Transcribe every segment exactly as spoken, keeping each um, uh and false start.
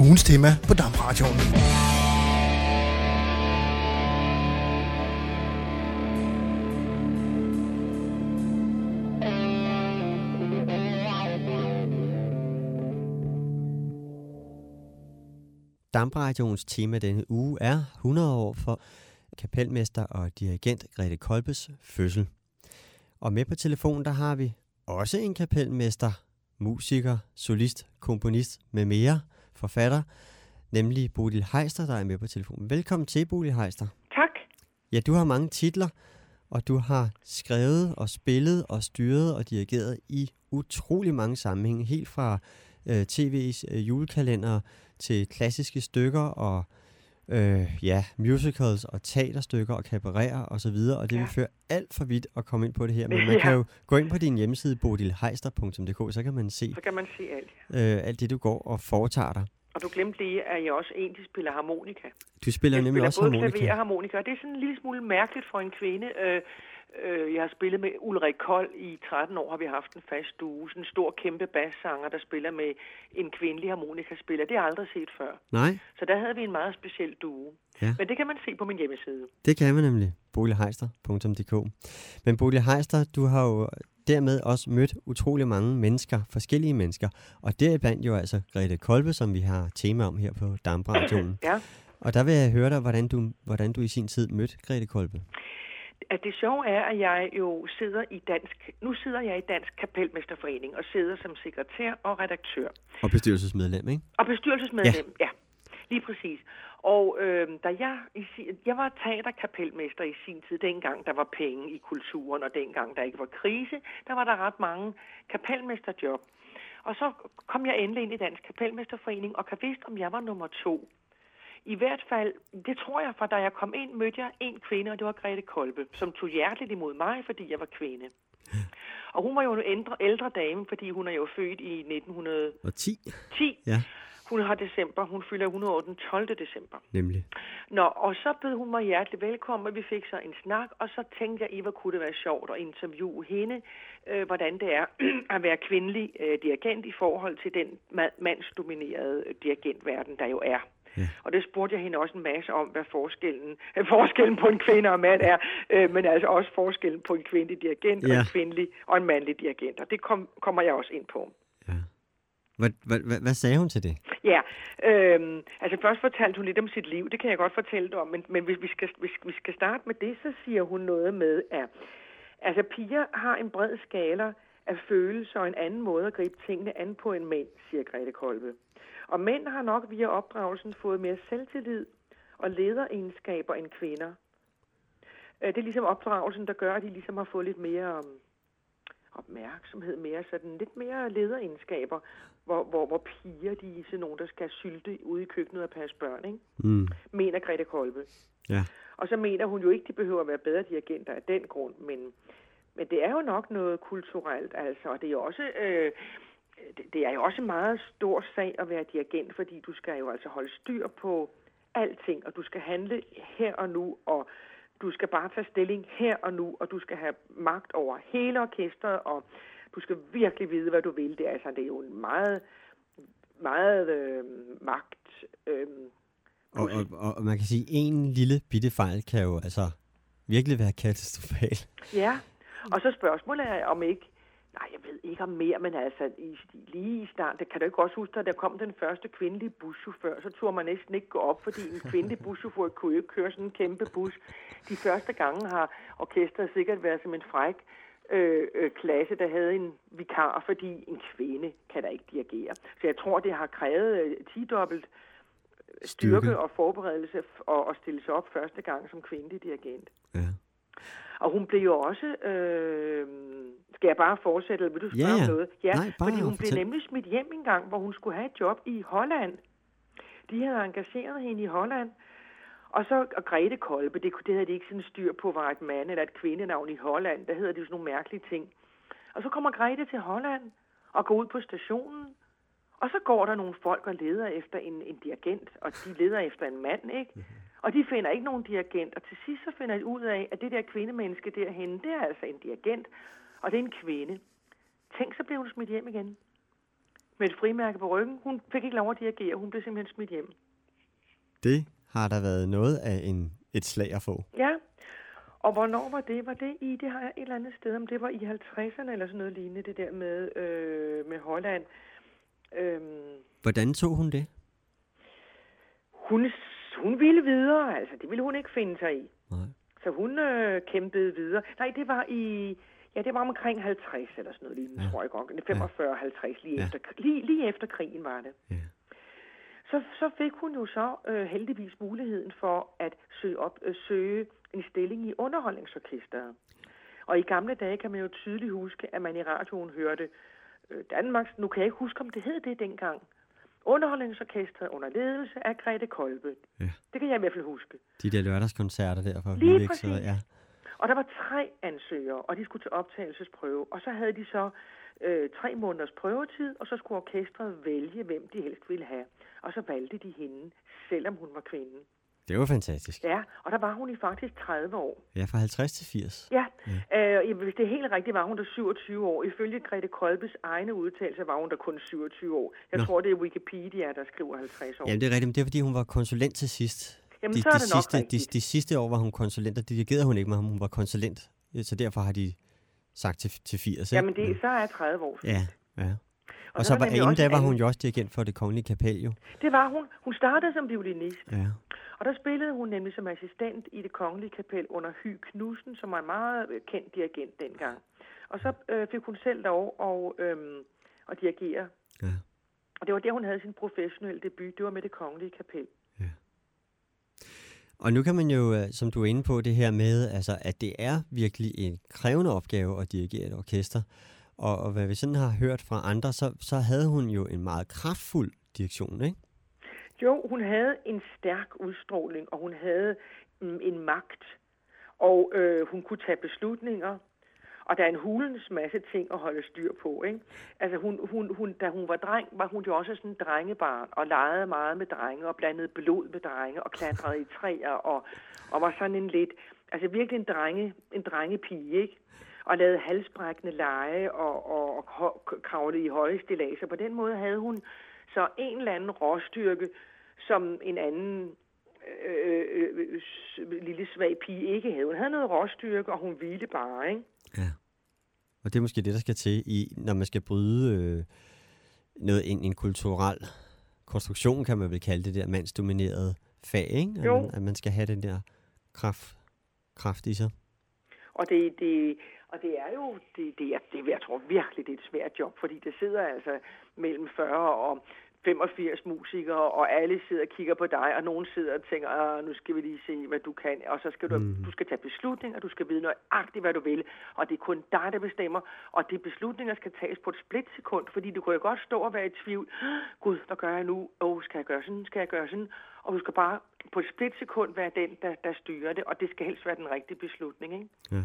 ugens tema på DAMRadioen. DAMRadioens tema denne uge er hundrede år for kapelmester og dirigent Grethe Kolbes fødsel. Og med på telefonen, der har vi også en kapelmester, musiker, solist, komponist med mere, forfatter, nemlig Bodil Heister, der er med på telefonen. Velkommen til, Bodil Heister. Tak. Ja, du har mange titler, og du har skrevet og spillet og styret og dirigeret i utrolig mange sammenhænge, helt fra øh, tv's øh, julekalender til klassiske stykker og øh, ja, musicals og teaterstykker og cabareter og så videre, og det ja. vil føre alt for vidt at komme ind på det her, men man ja. kan jo gå ind på din hjemmeside bodil heister punktum d k, så kan man se, så kan man se alt. Øh, alt det, du går og foretager dig. Og du glemte lige, at jeg også egentlig spiller harmonika. Du spiller jeg nemlig spiller også både harmonika. klaver og harmonika, og det er sådan en lille smule mærkeligt for en kvinde. Øh, øh, jeg har spillet med Ulrik Kold i tretten år, har vi haft en fast stue. Sådan en stor, kæmpe bassanger, der spiller med en kvindelig harmonikaspiller. Det har jeg aldrig set før. Nej. Så der havde vi en meget speciel due. Ja. Men det kan man se på min hjemmeside. Det kan man nemlig. bodil heister punktum d k. Men Bodil Heister, du har jo dermed også mødt utrolig mange mennesker, forskellige mennesker, og deriblandt jo altså Grethe Kolbe, som vi har tema om her på DAMRadioen. Ja. Og der vil jeg høre dig, hvordan du, hvordan du i sin tid mødte Grethe Kolbe. At det sjove er, at jeg jo sidder i dansk, nu sidder jeg i Dansk Kapelmesterforening og sidder som sekretær og redaktør. Og bestyrelsesmedlem, ikke? Og bestyrelsesmedlem, ja. ja. Lige præcis. Og øh, da jeg, jeg var teaterkapelmester i sin tid, dengang der var penge i kulturen, og dengang der ikke var krise, der var der ret mange kapelmesterjob. Og så kom jeg endelig ind i Dansk Kapelmesterforening, og kan vidste, om jeg var nummer to. I hvert fald, det tror jeg, for da jeg kom ind, mødte jeg en kvinde, og det var Grethe Kolbe, som tog hjerteligt imod mig, fordi jeg var kvinde. Og hun var jo en ældre, ældre dame, fordi hun er jo født i nitten ti. ti. Ja. Hun har december. Hun fylder hundrede år den tolvte december. Nemlig. Nå, og så bød hun mig hjertelig velkommen, og vi fik så en snak, og så tænkte jeg, Eva, kunne det være sjovt at interviewe hende, øh, hvordan det er at være kvindelig øh, dirigent i forhold til den mandsdominerede dirigentverden, der jo er. Ja. Og det spurgte jeg hende også en masse om, hvad forskellen, forskellen på en kvinde og mand er, øh, men altså også forskellen på en kvindelig dirigent ja. og en kvindelig og en mandlig dirigent, og det kom, kommer jeg også ind på. Ja. Hvad, hvad, hvad, hvad sagde hun til det? Ja, øh, altså først fortalte hun lidt om sit liv, det kan jeg godt fortælle dig om, men, men hvis, vi skal, hvis vi skal starte med det, så siger hun noget med, at altså, piger har en bred skala af følelser og en anden måde at gribe tingene an på en mænd, siger Grethe Kolbe. Og mænd har nok via opdragelsen fået mere selvtillid og lederegenskaber end kvinder. Det er ligesom opdragelsen, der gør, at de ligesom har fået lidt mere opmærksomhed, mere sådan lidt mere lederegenskaber, hvor, hvor, hvor piger, de er sådan nogen, der skal sylte ude i køkkenet og passe børn, ikke? Mm. Mener Grethe Kolbe. Ja. Og så mener hun jo ikke, de behøver at være bedre dirigenter af den grund, men, men det er jo nok noget kulturelt, altså, og det er jo også... Øh, Det er jo også en meget stor sag at være dirigent, fordi du skal jo altså holde styr på alting, og du skal handle her og nu, og du skal bare tage stilling her og nu, og du skal have magt over hele orkestret, og du skal virkelig vide, hvad du vil. Det er, altså, det er jo en meget, meget øh, magt... Øh, og, og, og man kan sige, at en lille bitte fejl kan jo altså virkelig være katastrofal. Ja, og så spørgsmålet er, om ikke... Nej, jeg ved ikke om mere, men altså i, lige i starten, det kan du ikke også huske, at der kom den første kvindelige buschauffør, så turde man næsten ikke gå op, fordi en kvindelig buschauffør kunne ikke køre sådan en kæmpe bus. De første gange har orkestret sikkert været som en fræk øh, øh, klasse, der havde en vikar, fordi en kvinde kan da ikke dirigere. Så jeg tror, det har krævet øh, ti-dobbelt styrke Styrke. og forberedelse og, og stille sig op første gang som kvindelig dirigent. Ja. Og hun blev jo også... Øh, skal jeg bare fortsætte, eller vil du spørge ja, ja. om noget? Ja, Nej, bare fordi hun blev fortæl. nemlig smidt hjem en gang, hvor hun skulle have et job i Holland. De havde engageret hende i Holland. Og så og Grethe Kolbe, det, det havde de ikke sådan styr på, var et mand eller et kvindenavn i Holland. Der hedder det jo sådan nogle mærkelige ting. Og så kommer Grethe til Holland og går ud på stationen. Og så går der nogle folk og leder efter en, en dirigent, og de leder efter en mand, ikke? Mm-hmm. Og de finder ikke nogen dirigent, og til sidst så finder de ud af, at det der kvindemenneske derhenne, det er altså en dirigent, og det er en kvinde. Tænk, så blev hun smidt hjem igen. med et frimærke på ryggen. Hun fik ikke lov at dirigere. Hun blev simpelthen smidt hjem. Det har der været noget af en, et slag at få. Ja, og hvornår var det? Var det i, det har jeg et eller andet sted, om det var i halvtredserne eller sådan noget lignende, det der med, øh, med Holland. Øhm, Hvordan tog hun det? Hun, hun ville videre, altså. Det ville hun ikke finde sig i. Nej. Så hun øh, kæmpede videre. Nej, det var i... Ja, det var omkring halvtreds eller sådan noget lignende, ja. tror jeg godt. femogfyrre halvtreds, lige, ja. efter, lige, lige efter krigen var det. Ja. Så, så fik hun jo så øh, heldigvis muligheden for at søge, op, øh, søge en stilling i underholdningsorkestret. Og i gamle dage kan man jo tydeligt huske, at man i radioen hørte øh, Danmarks... Nu kan jeg ikke huske, om det hed det dengang. Underholdningsorkestret under ledelse af Grete Kolbe. Ja. Det kan jeg i hvert fald huske. De der lørdagskoncerter der for Lige præcis. Ja. Og der var tre ansøgere, og de skulle til optagelsesprøve. Og så havde de så øh, tre måneders prøvetid, og så skulle orkestret vælge, hvem de helst ville have. Og så valgte de hende, selvom hun var kvinde. Det var fantastisk. Ja, og der var hun i faktisk tredive år. Ja, fra halvtreds til firs. Ja, ja. Øh, hvis det er helt rigtigt, var hun der syvogtyve år. Ifølge Grete Kolbes egne udtalelser var hun der kun syvogtyve år. Jeg Nå. tror, det er Wikipedia, der skriver halvtreds år. Jamen, det er rigtigt, men det er, fordi hun var konsulent til sidst. Jamen, de, så er det de nok sidste, de, de sidste år var hun konsulent, og dirigerede hun ikke, men hun var konsulent. Så derfor har de sagt til, til firs. Jamen, det, så er tredive år. Ja, ja. Og, og så, så var inden da var hun anden... jo også dirigent for Det Kongelige Kapel, jo. Det var hun. Hun startede som violinist. Ja. Og der spillede hun nemlig som assistent i Det Kongelige Kapel under Hy Knudsen, som var en meget kendt dirigent dengang. Og så øh, fik hun selv lov at, øh, at dirigere. Ja. Og det var der, hun havde sin professionelle debut. Det var med Det Kongelige Kapel. Ja. Og nu kan man jo, som du er inde på, det her med, altså, at det er virkelig en krævende opgave at dirigere et orkester. Og, og hvad vi sådan har hørt fra andre, så, så havde hun jo en meget kraftfuld direktion, ikke? Jo, hun havde en stærk udstråling, og hun havde mm, en magt. Og øh, hun kunne tage beslutninger. Og der er en hulens masse ting at holde styr på, ikke? Altså, hun, hun, hun, da hun var dreng, var hun jo også sådan en drengebarn, og legede meget med drenge, og blandede blod med drenge, og klatrede i træer, og, og var sådan en lidt, altså virkelig en, drenge, en drengepige, ikke? Og lavede halsbrækkende lege, og, og, og kravlede i høje stilladser. På den måde havde hun så en eller anden råstyrke, som en anden øh, øh, øh, lille svag pige ikke havde. Hun havde noget råstyrke, og hun hvilede bare, ikke? Ja. Og det er måske det, der skal til, i, når man skal bryde øh, noget, en, en kulturel konstruktion, kan man vel kalde det der mandsdominerede fag, ikke? At, man, at man skal have den der kraft, kraft i sig. Og det, det, og det er jo, det, det er, det, jeg tror virkelig, det er et svært job, fordi det sidder altså mellem fyrre og femogfirs musikere, og alle sidder og kigger på dig, og nogen sidder og tænker, ah, nu skal vi lige se, hvad du kan, og så skal du, mm. du skal tage beslutninger, du skal vide nøjagtigt, hvad du vil, og det er kun dig, der bestemmer, og de beslutninger skal tages på et splitsekund, fordi du kan jo godt stå og være i tvivl, gud, hvad gør jeg nu? Åh, oh, skal jeg gøre sådan? Skal jeg gøre sådan? Og du skal bare på et splitsekund være den, der, der styrer det, og det skal helst være den rigtige beslutning, ikke? Ja.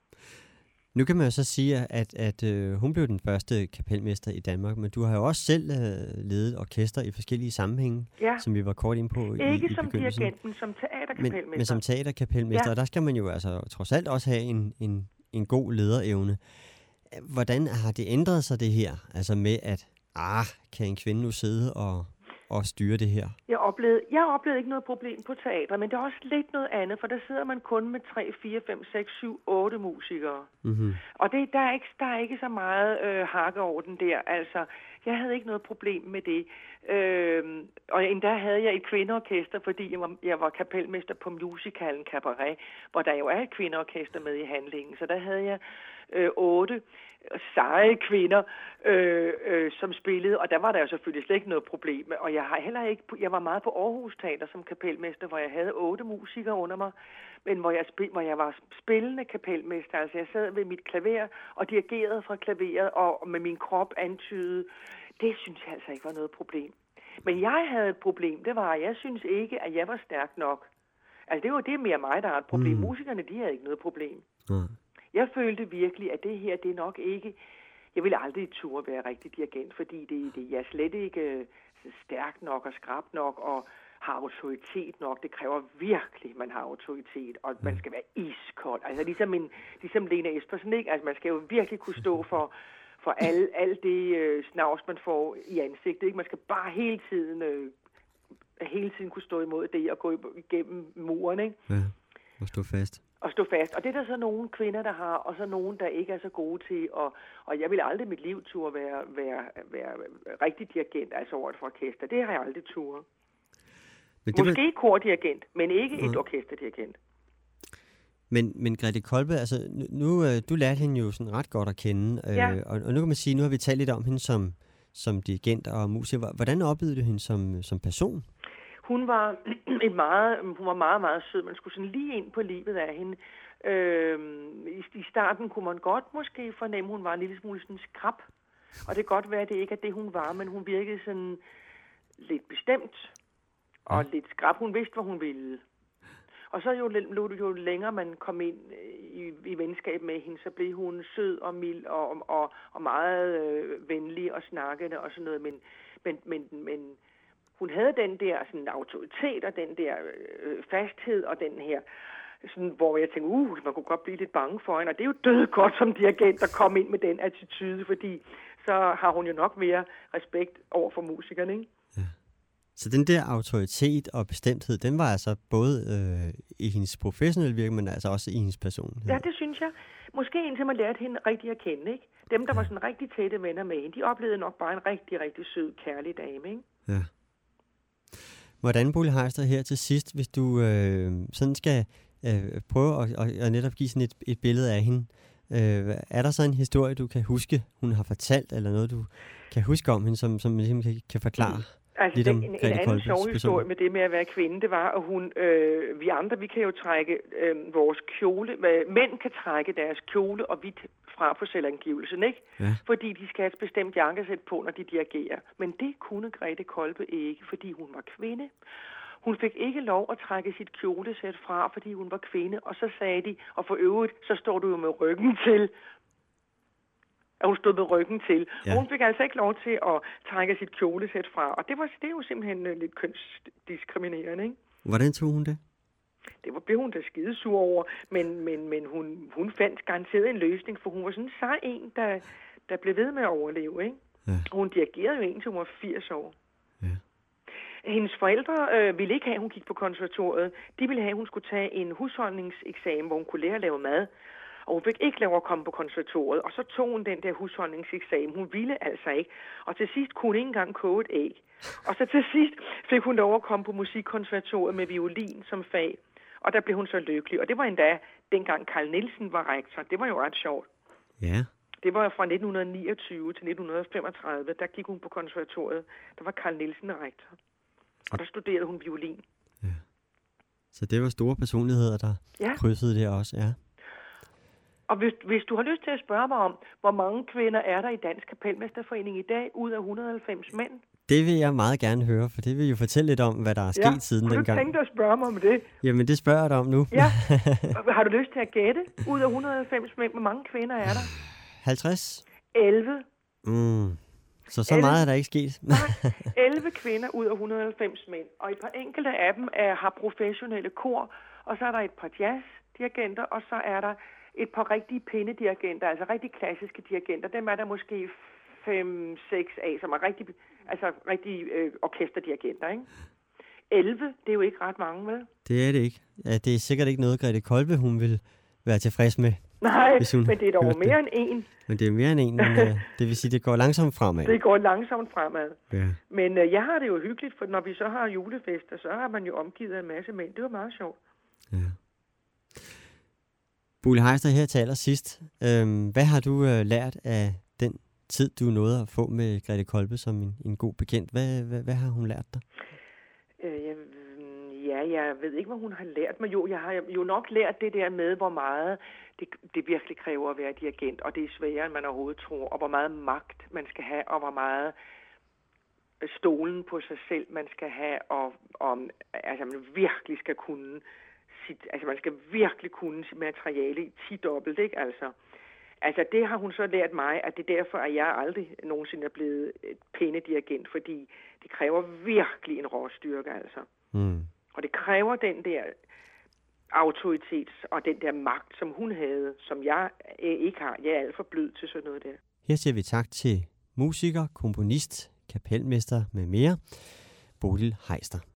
Nu kan man jo så sige, at, at øh, hun blev den første kapelmester i Danmark, men du har jo også selv øh, ledet orkester i forskellige sammenhænge, ja. som vi var kort inde på i, Ikke i som dirigent, men som teaterkapelmester. Men, men som teaterkapelmester, ja. Og der skal man jo altså trods alt også have en, en, en god lederevne. Hvordan har det ændret sig det her? Altså med, at ah, kan en kvinde nu sidde og, og styre det her? Jeg oplevede, jeg oplevede ikke noget problem på teater, men det er også lidt noget andet, for der sidder man kun med tre, fire, fem, seks, syv, otte musikere. Mm-hmm. Og det, der, er ikke, der er ikke så meget øh, hakke over den der. Altså, jeg havde ikke noget problem med det. Øh, og endda havde jeg et kvindeorkester, fordi jeg var, jeg var kapelmester på musicalen Cabaret, hvor der jo er et kvindeorkester med i handlingen. Så der havde jeg øh, otte seje kvinder, øh, øh, som spillede, og der var der jo selvfølgelig slet ikke noget problem. Og jeg har heller ikke, jeg var meget på Aarhus Teater som kapelmester, hvor jeg havde otte musikere under mig, men hvor jeg, spil, hvor jeg var spillende kapelmester. Altså jeg sad ved mit klaver og dirigerede fra klaveret, og med min krop antydede. Det synes jeg altså ikke var noget problem. Men jeg havde et problem, det var, at jeg synes ikke, at jeg var stærk nok. Altså det var det mere mig, der har et problem. Mm. Musikerne, de havde ikke noget problem. Mm. Jeg følte virkelig, at det her, det er nok ikke... Jeg ville aldrig turde være rigtig dirigent, fordi det, det jeg er slet ikke stærk nok og skrab nok og har autoritet nok. Det kræver virkelig, at man har autoritet, og man skal være iskold. Altså ligesom, en, ligesom Lena Espersen, ikke? Altså man skal jo virkelig kunne stå for, for al, al det øh, snavs, man får i ansigtet. Ikke? Man skal bare hele tiden, øh, hele tiden kunne stå imod det og gå igennem muren. Ikke? Ja, og stå fast. Og stå fast. Og det er der så nogle kvinder, der har, og så nogle, der ikke er så gode til. Og, og jeg vil aldrig i mit liv turde være, være, være rigtig dirigent, altså over et orkester. Det har jeg aldrig turde. Men det Måske var... kordirigent, men ikke ja. et orkesterdirigent. Men, men Grethe Kolbe, altså nu, du lærte hende jo sådan ret godt at kende, ja. øh, og, og nu kan man sige, nu har vi talt lidt om hende som, som dirigent og musiker. Hvordan oplevede du hende som, som person? Hun var en meget, hun var meget, meget sød. Man skulle sådan lige ind på livet af hende. Øh, i, I starten kunne man godt måske fornemme, hun var en lille smule sådan skrap. Og det kan godt være, at det ikke er det, hun var, men hun virkede sådan lidt bestemt og ja. lidt skrap. Hun vidste, hvad hun ville. Og så jo, jo, jo længere man kom ind i, i venskab med hende, så blev hun sød og mild og, og, og meget øh, venlig og snakkende og sådan noget. Men, men, men, men hun havde den der sådan, autoritet og den der øh, fasthed og den her, sådan, hvor jeg tænkte, uh, man kunne godt blive lidt bange for hende. Og det er jo død godt som dirigent at komme ind med den attitude, fordi så har hun jo nok mere respekt over for musikerne, ikke? Ja. Så den der autoritet og bestemthed, den var altså både øh, i hendes professionelle virke, men altså også i hendes person. Ja, det synes jeg. Måske indtil man lærte hende rigtig at kende, ikke? Dem, der ja. var sådan rigtig tætte venner med hende, de oplevede nok bare en rigtig, rigtig sød, kærlig dame, ikke? Ja. Hvordan, Bodil Heister, her til sidst, hvis du øh, sådan skal øh, prøve at, at, at netop give sådan et, et billede af hende, øh, er der så en historie, du kan huske, hun har fortalt, eller noget, du kan huske om hende, som, som ligesom kan, kan forklare? Mm. Altså, lidt en, en anden sjov historie med det med at være kvinde, det var, at hun, øh, vi andre, vi kan jo trække øh, vores kjole, mænd kan trække deres kjole og hvidt fra på selvangivelsen, ikke? Ja. Fordi de skal have et bestemt jakkesæt på, når de dirigerer. Men det kunne Grethe Kolbe ikke, fordi hun var kvinde. Hun fik ikke lov at trække sit kjolesæt fra, fordi hun var kvinde, og så sagde de, og for øvrigt, så står du jo med ryggen til. Og hun stod med ryggen til. Ja. Og hun fik altså ikke lov til at trække sit kjolesæt fra. Og det var, det var jo simpelthen lidt kønsdiskriminerende, ikke? Hvordan tog hun det? Det var, blev hun da skidesur over, men, men, men hun, hun fandt garanteret en løsning, for hun var sådan en sej en, der, der blev ved med at overleve, ikke? Ja. Og hun dirigerede jo indtil hun var firs år. Ja. Hendes forældre øh, ville ikke have, at hun gik på konservatoriet. De ville have, at hun skulle tage en husholdningseksamen, hvor hun kunne lære at lave mad. Og hun fik ikke lov at komme på konservatoriet, og så tog hun den der husholdningseksamen. Hun ville altså ikke. Og til sidst kunne hun ikke engang koge et æg. Og så til sidst fik hun lov at komme på musikkonservatoriet med violin som fag. Og der blev hun så lykkelig. Og det var endda, dengang Carl Nielsen var rektor. Det var jo ret sjovt. Ja. Det var fra nitten niogtyve til nitten femogtredive. Der gik hun på konservatoriet. Der var Carl Nielsen rektor. Og der studerede hun violin. Ja. Så det var store personligheder, der ja. krydsede det også, ja. Og hvis, hvis du har lyst til at spørge mig om, hvor mange kvinder er der i Dansk Kapelmesterforening i dag, ud af et hundrede og halvfems mænd? Det vil jeg meget gerne høre, for det vil jo fortælle lidt om, hvad der er sket ja, siden dengang. Ja, har du tænkt dig at spørge mig om det? Jamen, det spørger jeg dig om nu. Ja. Har du lyst til at gætte? Ud af et hundrede og halvfems mænd, hvor mange kvinder er der? halvtreds? elleve. Mm. Så så elleve. Meget er der ikke sket. Nej, elleve kvinder ud af et hundrede og halvfems mænd. Og et par enkelte af dem er, har professionelle kor, og så er der et par jazzdirigenter, og så er der et par rigtige pindedirigenter, altså rigtig klassiske dirigenter. Dem er der måske fem, seks af, som er rigtig, altså rigtig øh, orkesterdirigenter, ikke? elleve, det er jo ikke ret mange, vel? Det er det ikke. Ja, det er sikkert ikke noget, Grethe Kolbe, hun vil være tilfreds med. Nej, men det er dog mere end en. Men det er mere end en, men uh, det vil sige, det går langsomt fremad. Det går langsomt fremad. Ja. Men uh, jeg har det jo hyggeligt, for når vi så har julefester, så har man jo omgivet en masse mænd. Det var meget sjovt. Ja. Bodil Heister, her til allersidst. Øhm, hvad har du øh, lært af den tid, du nåede at få med Grethe Kolbe som en, en god bekendt? Hvad, hvad, hvad har hun lært dig? Øh, jeg, ja, jeg ved ikke, hvad hun har lært mig. Jo, jeg har jo nok lært det der med, hvor meget det, det virkelig kræver at være dirigent, og det er sværere, end man overhovedet tror, og hvor meget magt man skal have, og hvor meget stolen på sig selv man skal have, og, og altså, man virkelig skal kunne sit, altså man skal virkelig kunne sit materiale i ti-dobbelt, ikke? Altså, altså det har hun så lært mig, at det er derfor, at jeg aldrig nogensinde er blevet et pænedirigent, fordi det kræver virkelig en råstyrke, altså. Mm. Og det kræver den der autoritet og den der magt, som hun havde, som jeg ikke har. Jeg er alt for blød til sådan noget der. Her siger vi tak til musiker, komponist, kapelmester med mere, Bodil Heister.